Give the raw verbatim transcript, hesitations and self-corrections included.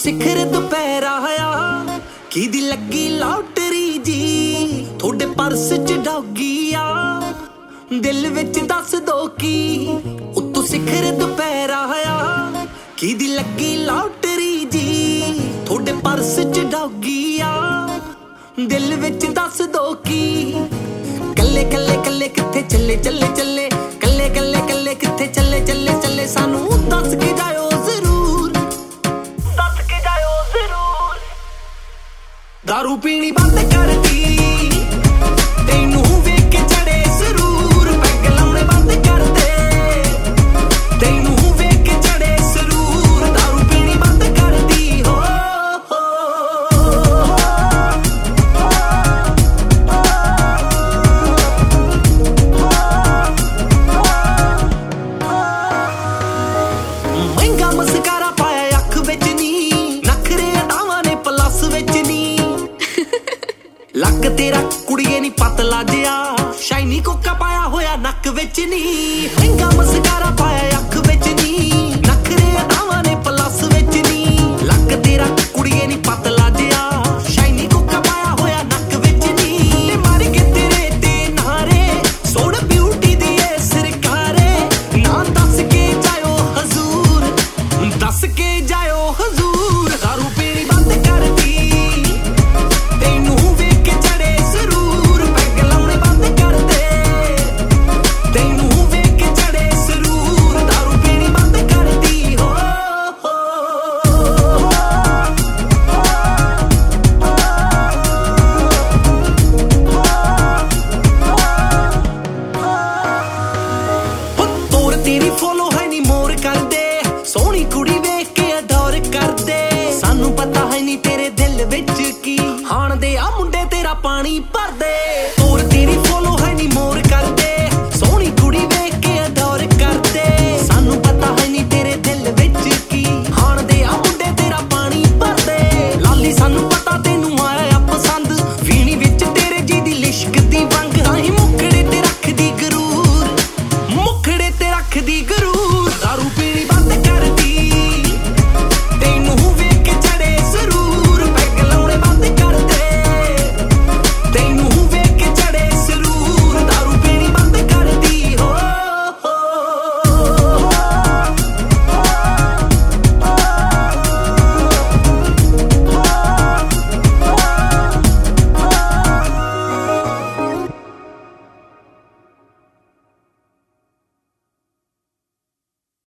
ਸਿਖਰ ਦੁਪਹਿਰਾ ਆ ਕਿਹਦੀ ਲੱਗੀ ਲੌਟਰੀ ਜੀ ਤੁਹਾਡੇ ਪਰਸ ਚ ਡੌਗੀ ਆ ਦਿਲ ਵਿੱਚ ਦੱਸ ਦੋ ਕੀ ਉੱਤੋਂ ਸਿਖਰ ਦੁਪਹਿਰਾ ਆ ਕਿਹਦੀ ਲੱਗੀ ਲੌਟਰੀ ਜੀ ਤੁਹਾਡੇ ਪਰਸ ਚ ਡੌਗੀ ਆ ਦਿਲ ਵਿੱਚ ਦੱਸ ਦੋ ਕੀ ਕੱਲੇ ਕੱਲੇ ਕੱਲੇ ਕਿੱਥੇ ਚੱਲੇ ਚੱਲੇ ਚੱਲੇ ਕੱਲੇ ਕੱਲੇ ਕੱਲੇ ਕਿੱਥੇ ਚੱਲੇ ਚੱਲੇ ਚੱਲੇ ਸਾਨੂੰ ਦੱਸ ਕੇ ਜਾਇਓ ਜ਼ਰੂਰ ਦੱਸ ਕੇ ਜਾਇਓ ਜ਼ਰੂਰ ਦਾਰੂ ਪੀਣੀ ਬੰਦ ਕਰਦੀ ਤੈਨੂੰ ਵੇਖ ਕੇ ਚੜੇ ਜ਼ਰੂਰ ਪੈਗ ਲਾਉਣੇ ਬੰਦ ਕਰ ਦੇ ਤੈਨੂੰ ਵੇਖ ਕੇ ਚੜੇ ਜ਼ਰੂਰ ਦਾਰੂ ਪੀਣੀ ਬੰਦ ਕਰਦੀ ਹੋ ਮਹਿੰਗਾ ਮਸਕਾਰਾ ਪਾਇਆ ਅੱਖ ਵਿੱਚ ਨੀ ਨਖਰੇ ਅਦਾਵਾਂ ਨੇ ਪਲੱਸ ਵਿੱਚ ਨੀ ਲੱਕ ਤੇਰਾ ਕੁੜੀਏ ਨੀ ਪਤਲਾ ਜਿਆ ਸ਼ਾਈਨੀ ਕੋਕਾ ਪਾਇਆ ਹੋਇਆ ਨੱਕ ਵਿੱਚ ਨੀ ਮਹਿੰਗਾ ਮਸਕਾਰਾ ਪਾਇਆ ਅੱਖ ਵਿੱਚ ਨੀ ਨਖਰੇ ਅਦਾਵਾਂ ਨੇ ਪਲੱਸ ਵਿੱਚ ਨੀ ਲੱਕ ਤੇਰਾ ਕੁੜੀਏ ਨੀ ਪਤਲਾ ਜਿਆ ਸ਼ਾਈਨੀ ਕੋਕਾ ਪਾਇਆ ਹੋਇਆ ਨੱਕ ਵਿੱਚ ਨੀ ਤੇ ਮਾਰ ਕੇ ਤੇਰੇ ਤੇ ਨਾਰੇ ਸੋਹਣ ਬਿਊਟੀ ਦੀ ਏ ਸਰਕਾਰੇ ਨਾ ਦੱਸ ਕੇ ਜਾਇਓ ਹਜ਼ੂਰ ਦੱਸ ਕੇ ਜਾਇਓ ਹਜ਼ੂਰ ਦਾਰੂ ਪੀਣੀ ਬੰਦ ਕਰਦੀ ਤੈਨੂੰ ਵੇਖ ਕੇ ਚੜੇ ਜ਼ਰੂਰ ਪੈਗ ਲਾਉਣੇ ਬੰਦ ਕਰ ਦੇ ਤੈਨੂੰ ਵੇਖ ਕੇ ਚੜੇ ਜ਼ਰੂਰ ਦਾਰੂ ਪੀਣੀ ਬੰਦ ਕਰਦੀ ਹੋ ਤੋਰ ਤੇਰੀ ਫੋਲੋ ਹੈ ਨੀ ਮੋਰ ਕਰਦੇ ਸੋਹਣੀ ਕੁੜੀ ਵੇਖ ਕੇ ਅਡੋਰ ਕਰਦੇ ਸਾਨੂੰ ਪਤਾ ਹੈ ਨੀ ਤੇਰੇ ਦਿਲ ਵਿੱਚ ਕੀ ਹਾਣ ਦੇ ਆ ਮੁੰਡੇ ਤੇਰਾ ਪਾਣੀ ਭਰਦੇ